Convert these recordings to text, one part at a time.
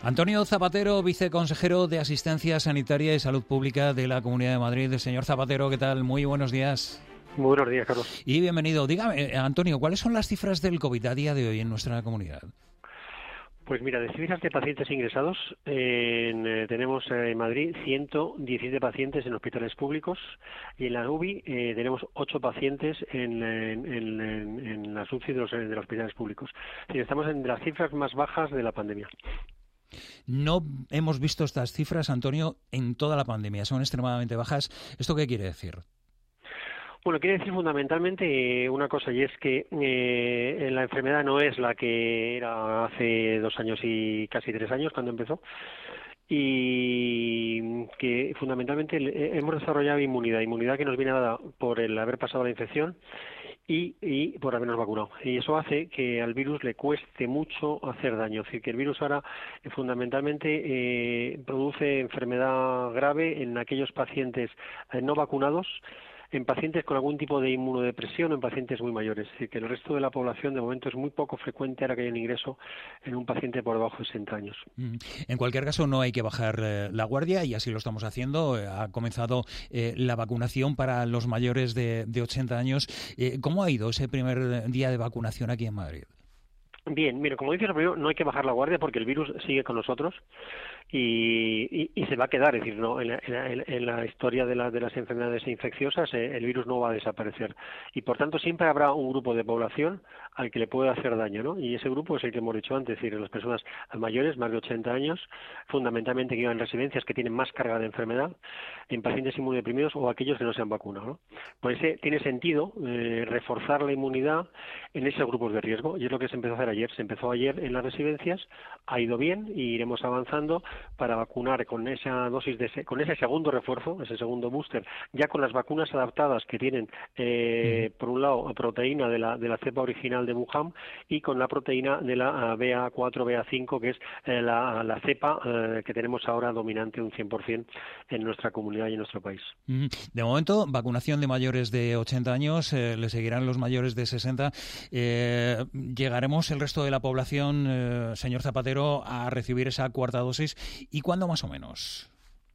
Antonio Zapatero, viceconsejero de Asistencia Sanitaria y Salud Pública de la Comunidad de Madrid. Señor Zapatero, ¿qué tal? Muy buenos días. Muy buenos días, Carlos. Y bienvenido. Dígame, Antonio, ¿cuáles son las cifras del COVID a día de hoy en nuestra comunidad? Pues mira, de cifras de pacientes ingresados, tenemos en Madrid 117 pacientes en hospitales públicos y en la UBI tenemos 8 pacientes en las UCI de los hospitales públicos. Es decir, estamos en las cifras más bajas de la pandemia. No hemos visto estas cifras, Antonio, en toda la pandemia. Son extremadamente bajas. ¿Esto qué quiere decir? Bueno, quiere decir fundamentalmente una cosa, y es que la enfermedad no es la que era hace 2 años y casi 3 años cuando empezó, y que fundamentalmente hemos desarrollado inmunidad que nos viene dada por el haber pasado la infección y por habernos vacunado. Y eso hace que al virus le cueste mucho hacer daño. Es decir, que el virus ahora fundamentalmente produce enfermedad grave en aquellos pacientes no vacunados, en pacientes con algún tipo de inmunodepresión o en pacientes muy mayores. Es decir, que el resto de la población de momento es muy poco frecuente ahora que hay un ingreso en un paciente por debajo de 60 años. En cualquier caso, no hay que bajar la guardia y así lo estamos haciendo. Ha comenzado la vacunación para los mayores de 80 años. ¿Cómo ha ido ese primer día de vacunación aquí en Madrid? Bien, mira, como dices, no hay que bajar la guardia porque el virus sigue con nosotros y se va a quedar. Es decir, no en la historia de las enfermedades infecciosas el virus no va a desaparecer y por tanto siempre habrá un grupo de población al que le puede hacer daño, ¿no? Y ese grupo es el que hemos dicho antes, es decir, las personas mayores, más de 80 años, fundamentalmente que viven en residencias que tienen más carga de enfermedad, en pacientes inmunodeprimidos o aquellos que no se han vacunado, ¿no? Pues tiene sentido reforzar la inmunidad en esos grupos de riesgo y es lo que se empezó a hacer ayer. Se empezó ayer en las residencias, ha ido bien y iremos avanzando para vacunar con esa dosis con ese segundo refuerzo, ese segundo booster, ya con las vacunas adaptadas que tienen, por un lado, proteína de la cepa original de Wuhan y con la proteína de la BA4, BA5, que es la cepa que tenemos ahora dominante un 100% en nuestra comunidad y en nuestro país. De momento, vacunación de mayores de 80 años, le seguirán los mayores de 60. ¿Llegaremos el resto de la población, señor Zapatero, a recibir esa cuarta dosis? ¿Y cuándo más o menos?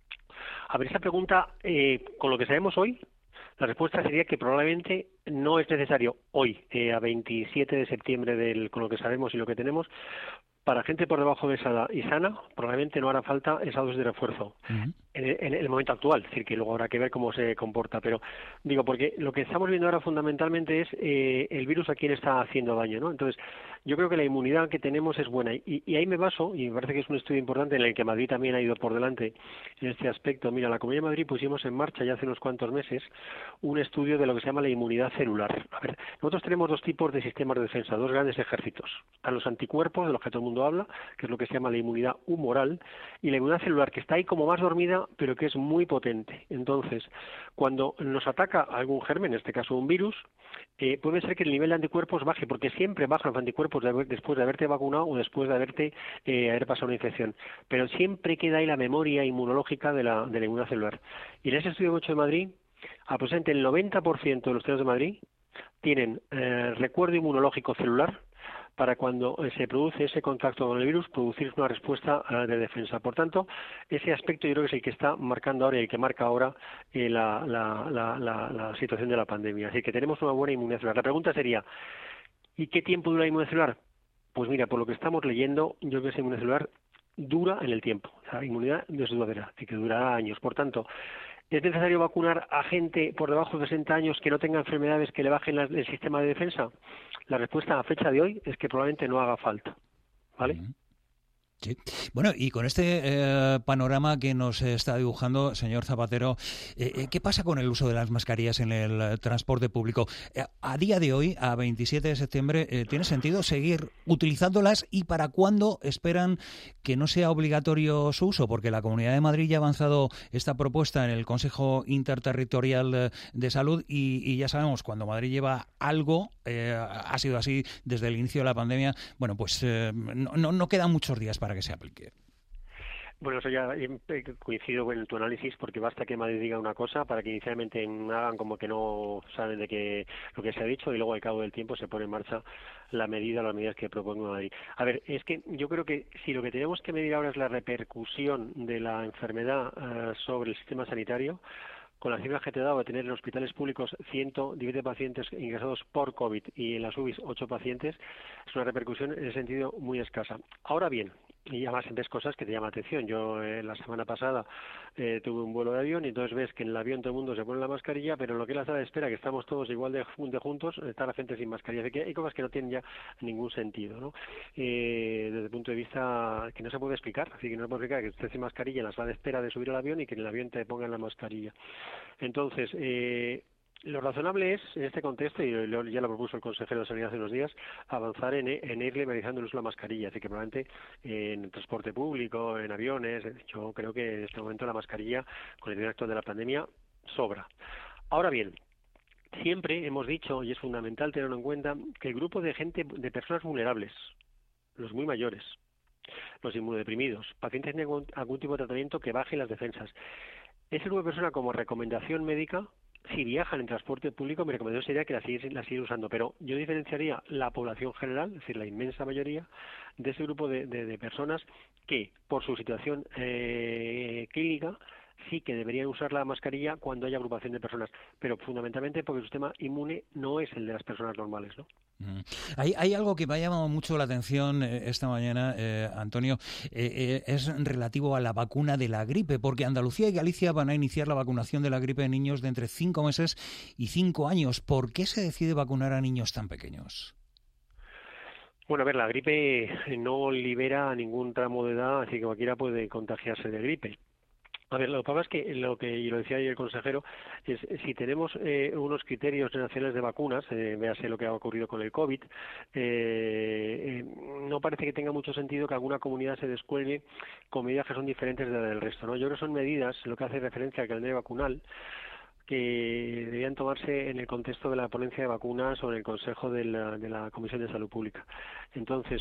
A ver, esa pregunta, con lo que sabemos hoy, la respuesta sería que probablemente no es necesario hoy, a 27 de septiembre, con lo que sabemos y lo que tenemos. Para gente por debajo de esa edad y sana, probablemente no hará falta esa dosis de refuerzo en el momento actual, es decir, que luego habrá que ver cómo se comporta, pero digo, porque lo que estamos viendo ahora fundamentalmente es el virus a quién está haciendo daño, ¿no? Entonces, yo creo que la inmunidad que tenemos es buena y ahí me baso, y me parece que es un estudio importante en el que Madrid también ha ido por delante en este aspecto. Mira, la Comunidad de Madrid pusimos en marcha ya hace unos cuantos meses un estudio de lo que se llama la inmunidad celular. A ver, nosotros tenemos 2 tipos de sistemas de defensa, 2 grandes ejércitos. A los anticuerpos, de los que todo el mundo habla, que es lo que se llama la inmunidad humoral, y la inmunidad celular, que está ahí como más dormida, pero que es muy potente. Entonces, cuando nos ataca algún germen, en este caso un virus, puede ser que el nivel de anticuerpos baje, porque siempre bajan los anticuerpos después de haberte vacunado o después de haber pasado una infección. Pero siempre queda ahí la memoria inmunológica de la inmunidad celular. Y en ese estudio que he hecho de Madrid, aproximadamente el 90% de los ciudadanos de Madrid tienen recuerdo inmunológico celular para cuando se produce ese contacto con el virus, producir una respuesta de defensa. Por tanto, ese aspecto yo creo que es el que está marcando ahora y el que marca ahora la situación de la pandemia. Así que tenemos una buena inmunidad celular. La pregunta sería, ¿y qué tiempo dura la inmunidad celular? Pues mira, por lo que estamos leyendo, yo creo que esa inmunidad celular dura en el tiempo. O sea, inmunidad no es duradera, y que durará años. Por tanto, ¿es necesario vacunar a gente por debajo de 60 años que no tenga enfermedades que le bajen el sistema de defensa? La respuesta a fecha de hoy es que probablemente no haga falta, ¿vale? Sí. Bueno, y con este panorama que nos está dibujando, señor Zapatero, ¿qué pasa con el uso de las mascarillas en el transporte público? A día de hoy, a 27 de septiembre, ¿tiene sentido seguir utilizándolas y para cuándo esperan que no sea obligatorio su uso? Porque la Comunidad de Madrid ya ha avanzado esta propuesta en el Consejo Interterritorial de Salud y ya sabemos, cuando Madrid lleva algo, ha sido así desde el inicio de la pandemia, bueno, pues no quedan muchos días para que se aplique. Bueno, eso ya coincido en tu análisis, porque basta que Madrid diga una cosa para que inicialmente hagan como que no saben de qué lo que se ha dicho y luego al cabo del tiempo se pone en marcha las medidas que proponga Madrid. A ver, es que yo creo que si lo que tenemos que medir ahora es la repercusión de la enfermedad sobre el sistema sanitario, con las cifras que te he dado de tener en hospitales públicos 110 pacientes ingresados por COVID y en las UBIs 8 pacientes, es una repercusión en ese sentido muy escasa. Ahora bien, y además ves cosas que te llaman la atención. Yo la semana pasada tuve un vuelo de avión y entonces ves que en el avión todo el mundo se pone la mascarilla, pero en lo que es la sala de espera, que estamos todos igual de juntos, está la gente sin mascarilla. Así que hay cosas que no tienen ya ningún sentido, ¿no? Desde el punto de vista que no se puede explicar. Así que no se puede explicar que estés sin mascarilla en la sala de espera de subir al avión y que en el avión te pongan la mascarilla. Entonces, lo razonable es, en este contexto, y ya lo propuso el consejero de Sanidad hace unos días, avanzar en ir liberalizando el uso de la mascarilla. Así que probablemente en el transporte público, en aviones, yo creo que en este momento la mascarilla, con el primer acto de la pandemia, sobra. Ahora bien, siempre hemos dicho, y es fundamental tenerlo en cuenta, que el grupo de de personas vulnerables, los muy mayores, los inmunodeprimidos, pacientes que tienen algún tipo de tratamiento que baje las defensas, ese grupo de personas como recomendación médica, si viajan en transporte público, mi recomendación sería que la siguen usando, pero yo diferenciaría la población general, es decir, la inmensa mayoría, de ese grupo de personas que, por su situación clínica, sí que deberían usar la mascarilla cuando haya agrupación de personas, pero fundamentalmente porque el sistema inmune no es el de las personas normales, ¿no? Hay algo que me ha llamado mucho la atención esta mañana, Antonio, es relativo a la vacuna de la gripe, porque Andalucía y Galicia van a iniciar la vacunación de la gripe en niños de entre 5 meses y 5 años. ¿Por qué se decide vacunar a niños tan pequeños? Bueno, a ver, la gripe no libera a ningún tramo de edad, así que cualquiera puede contagiarse de gripe. A ver, lo que pasa es que y lo decía ayer el consejero, es si tenemos unos criterios nacionales de vacunas, véase lo que ha ocurrido con el COVID, no parece que tenga mucho sentido que alguna comunidad se descuelgue con medidas que son diferentes de las del resto, ¿no? Yo creo que son medidas, lo que hace referencia al calendario vacunal, que deberían tomarse en el contexto de la ponencia de vacunas o en el Consejo de la Comisión de Salud Pública. Entonces,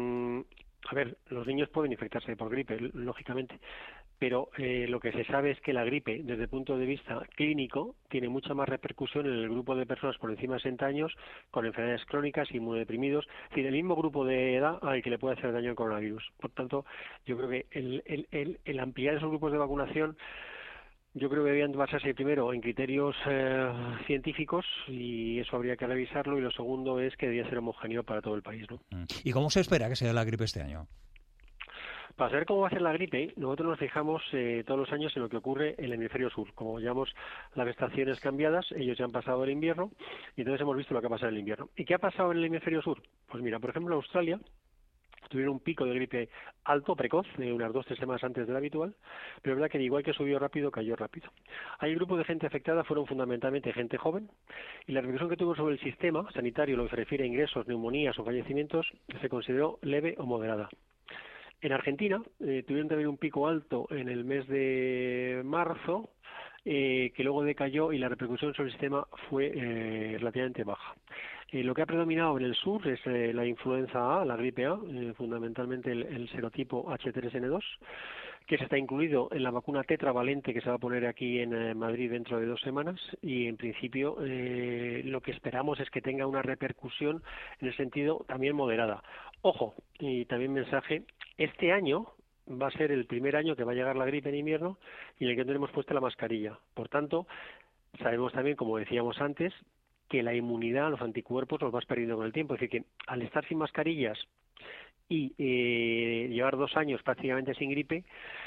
a ver, los niños pueden infectarse por gripe, lógicamente, pero lo que se sabe es que la gripe, desde el punto de vista clínico, tiene mucha más repercusión en el grupo de personas por encima de 60 años con enfermedades crónicas, inmunodeprimidos, es decir, el mismo grupo de edad al que le puede hacer daño el coronavirus. Por tanto, yo creo que el ampliar esos grupos de vacunación, yo creo que deberían basarse primero en criterios científicos, y eso habría que revisarlo, y lo segundo es que debería ser homogéneo para todo el país, ¿no? ¿Y cómo se espera que sea la gripe este año? Para saber cómo va a ser la gripe, nosotros nos fijamos todos los años en lo que ocurre en el hemisferio sur. Como llevamos las estaciones cambiadas, ellos ya han pasado el invierno, y entonces hemos visto lo que ha pasado en el invierno. ¿Y qué ha pasado en el hemisferio sur? Pues mira, por ejemplo, en Australia tuvieron un pico de gripe alto, precoz, unas 2 o 3 semanas antes del habitual, pero es verdad que igual que subió rápido, cayó rápido. Hay un grupo de gente afectada, fueron fundamentalmente gente joven, y la repercusión que tuvo sobre el sistema sanitario, lo que se refiere a ingresos, neumonías o fallecimientos, se consideró leve o moderada. En Argentina tuvieron también un pico alto en el mes de marzo, que luego decayó, y la repercusión sobre el sistema fue relativamente baja. Lo que ha predominado en el sur es la influenza A, la gripe A, fundamentalmente el serotipo H3N2, que se está incluido en la vacuna tetravalente que se va a poner aquí en Madrid dentro de 2 semanas, y en principio lo que esperamos es que tenga una repercusión en el sentido también moderada. Ojo, y también mensaje, este año va a ser el primer año que va a llegar la gripe en invierno y en el que no tenemos puesta la mascarilla. Por tanto, sabemos también, como decíamos antes, que la inmunidad, los anticuerpos los vas perdiendo con el tiempo. Es decir, que al estar sin mascarillas y llevar 2 años prácticamente sin gripe,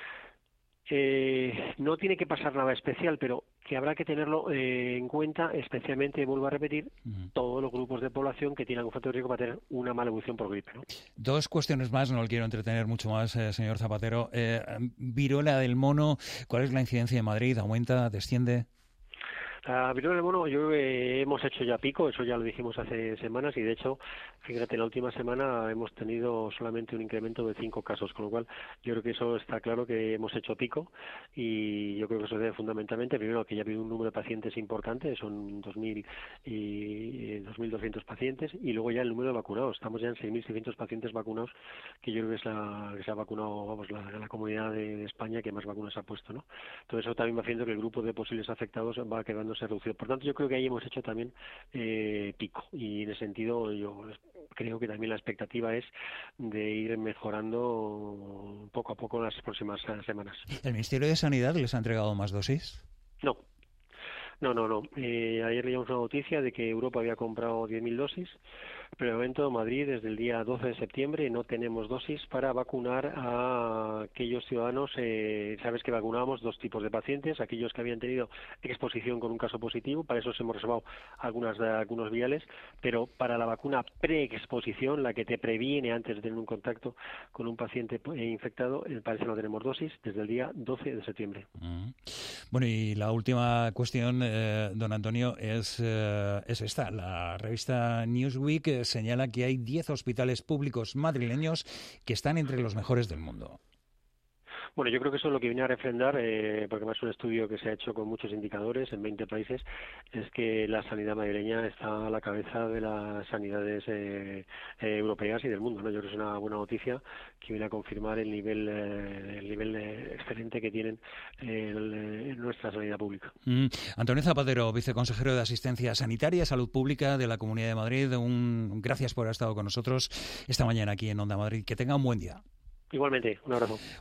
no tiene que pasar nada especial, pero que habrá que tenerlo en cuenta, especialmente, vuelvo a repetir, todos los grupos de población que tienen algún factor de riesgo para tener una mala evolución por gripe, ¿no? 2 cuestiones más, no lo quiero entretener mucho más, señor Zapatero. Viruela del mono, ¿cuál es la incidencia en Madrid? ¿Aumenta? ¿Desciende? La viruela del mono, yo creo que hemos hecho ya pico, eso ya lo dijimos hace semanas y de hecho, fíjate, en la última semana hemos tenido solamente un incremento de 5 casos, con lo cual yo creo que eso está claro que hemos hecho pico y yo creo que eso se debe fundamentalmente, primero que ya ha habido un número de pacientes importante, son 2.000 y 2.200 pacientes y luego ya el número de vacunados, estamos ya en 6.600 pacientes vacunados, que yo creo que es la que se ha vacunado, vamos, la comunidad de España que más vacunas ha puesto, ¿no? Entonces eso también va haciendo que el grupo de posibles afectados va quedando reducido. Por tanto, yo creo que ahí hemos hecho también pico y en ese sentido yo creo que también la expectativa es de ir mejorando poco a poco en las próximas semanas. ¿El Ministerio de Sanidad les ha entregado más dosis? No. Ayer leíamos una noticia de que Europa había comprado 10.000 dosis, pero de momento Madrid desde el día 12 de septiembre no tenemos dosis para vacunar a aquellos ciudadanos. Sabes que vacunábamos 2 tipos de pacientes, aquellos que habían tenido exposición con un caso positivo, para eso hemos reservado algunos viales, pero para la vacuna preexposición, la que te previene antes de tener un contacto con un paciente infectado, para eso no tenemos dosis desde el día 12 de septiembre. Bueno, y la última cuestión, don Antonio, es esta. La revista Newsweek señala que hay 10 hospitales públicos madrileños que están entre los mejores del mundo. Bueno, yo creo que eso es lo que viene a refrendar, porque además es un estudio que se ha hecho con muchos indicadores en 20 países, es que la sanidad madrileña está a la cabeza de las sanidades europeas y del mundo, ¿no? Yo creo que es una buena noticia que viene a confirmar el nivel excelente que tienen en nuestra sanidad pública. Antonio Zapatero, viceconsejero de Asistencia Sanitaria, Salud Pública de la Comunidad de Madrid, gracias por haber estado con nosotros esta mañana aquí en Onda Madrid. Que tenga un buen día. Igualmente, un abrazo.